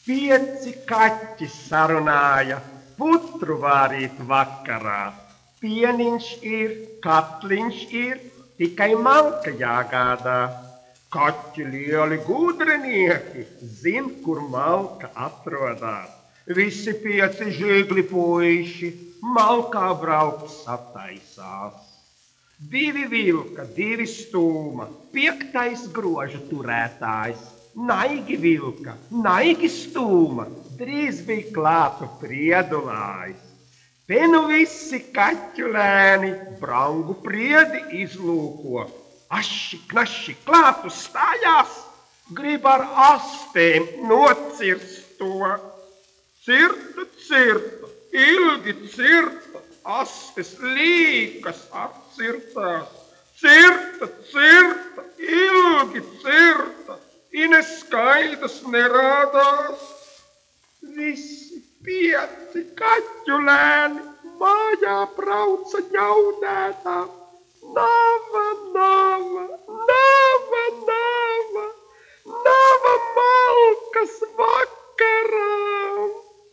Pieci kaķi sarunāja, putru vārīt vakarā. Pieniņš ir, katliņš ir, tikai malka jāgādā. Kaķi lieli gudrinieki, zin, kur malka atrodas. Visi pieci žigli puiši malkā braukt sataisās. 2 vilka, 2 stūma, 5. groža turētājs. Naigi vilka, naigi stūma, drīz bija klātu priedulājs. Te nu visi kaķu lēni brangu priedi izlūko. Aši, knaši, klātu stājās, grib ar astēm nocirst to. Cirta, cirta, ilgi cirta, astes līkas atcirtās. Cirta, cirta, ilgi cirta. Ineskaidrs nerādās. Visi 5 kaķu lēni mājā brauca ņaudētā. Nava, nava, nava, nava, nava malkas vakarā.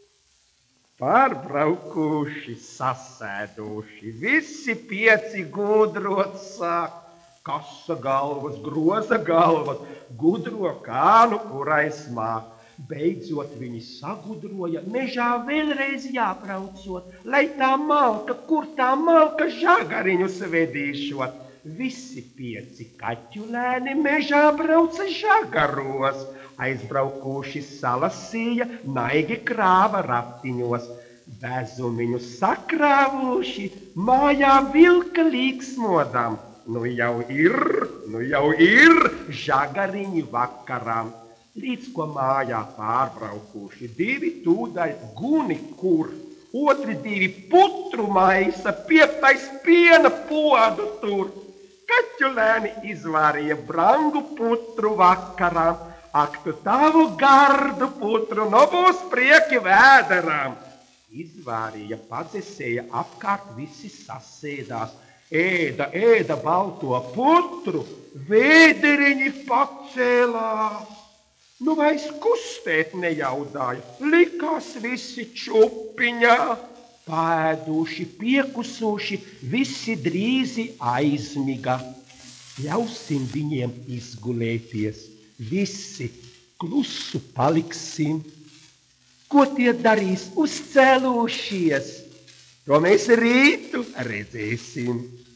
Pārbraukuši, sasēduši, visi 5 gudrot sāk. Kasa galvas, groza galvas, gudro kānu, kurai smāk. Beidzot viņi sagudroja, mežā vēlreiz jābraucot, lai tā malka, kur tā malka žagariņus vedīšot. Visi 5 kaķu lēni mežā brauca žagaros, aizbraukuši salasīja, naigi krāva ratiņos. Vezumiņu sakrāvuši, mājā vilka līksmodam. Nu jau ir žagariņi vakaram. Līdz ko mājā pārbraukuši, 2 tūdaļ guni kur, otri 2 putru maisa, 5. piena podu tur. Kaķu lēni izvārīja brangu putru vakaram, ak tu tavu gardu putru, no būs prieki vēderām. Izvārīja, padzesēja, apkārt visi sasēdās. Ēda balto putru, vēderiņi pacēlās. Nu vairs kustēt nejaudāja, likās visi čupiņā. Pēduši, piekusuši, visi drīzi aizmiga. Ļausim viņiem izgulēties, visi klusu paliksim. Ko tie darīs uzcēlušies? To mēs rītu redzēsim.